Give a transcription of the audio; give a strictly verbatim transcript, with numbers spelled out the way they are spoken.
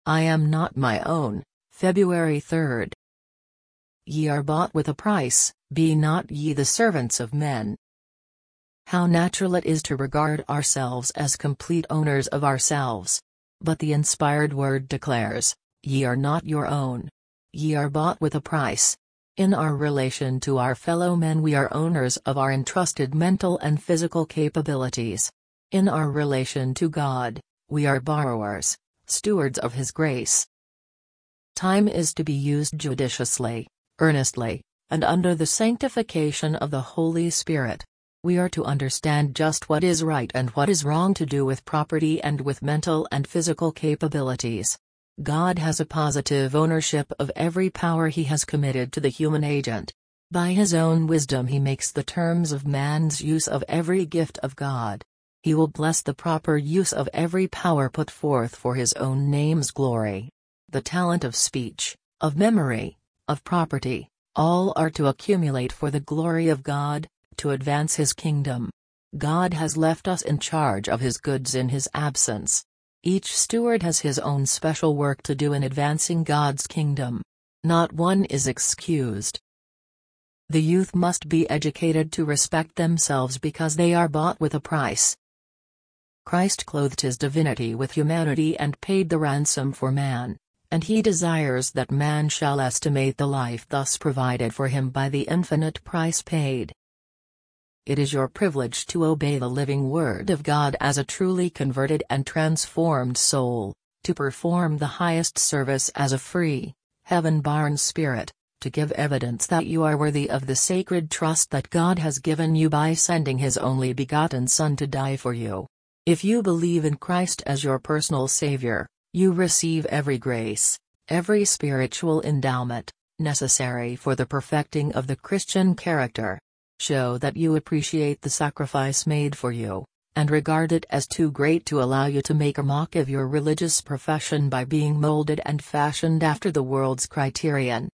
I am not my own. February third. Ye are bought with a price, be not ye the servants of men. How natural it is to regard ourselves as complete owners of ourselves. But the inspired word declares, ye are not your own. Ye are bought with a price. In our relation to our fellow men we are owners of our entrusted mental and physical capabilities. In our relation to God, we are borrowers, stewards of His grace. Time is to be used judiciously, earnestly, and under the sanctification of the Holy Spirit. We are to understand just what is right and what is wrong to do with property and with mental and physical capabilities. God has a positive ownership of every power He has committed to the human agent. By His own wisdom He makes the terms of man's use of every gift of God. He will bless the proper use of every power put forth for His own name's glory. The talent of speech, of memory, of property, all are to accumulate for the glory of God, to advance His kingdom. God has left us in charge of His goods in His absence. Each steward has his own special work to do in advancing God's kingdom. Not one is excused. The youth must be educated to respect themselves because they are bought with a price. Christ clothed His divinity with humanity and paid the ransom for man, and He desires that man shall estimate the life thus provided for him by the infinite price paid. It is your privilege to obey the living Word of God as a truly converted and transformed soul, to perform the highest service as a free, heaven-born spirit, to give evidence that you are worthy of the sacred trust that God has given you by sending His only begotten Son to die for you. If you believe in Christ as your personal Savior, you receive every grace, every spiritual endowment, necessary for the perfecting of the Christian character. Show that you appreciate the sacrifice made for you, and regard it as too great to allow you to make a mock of your religious profession by being molded and fashioned after the world's criterion.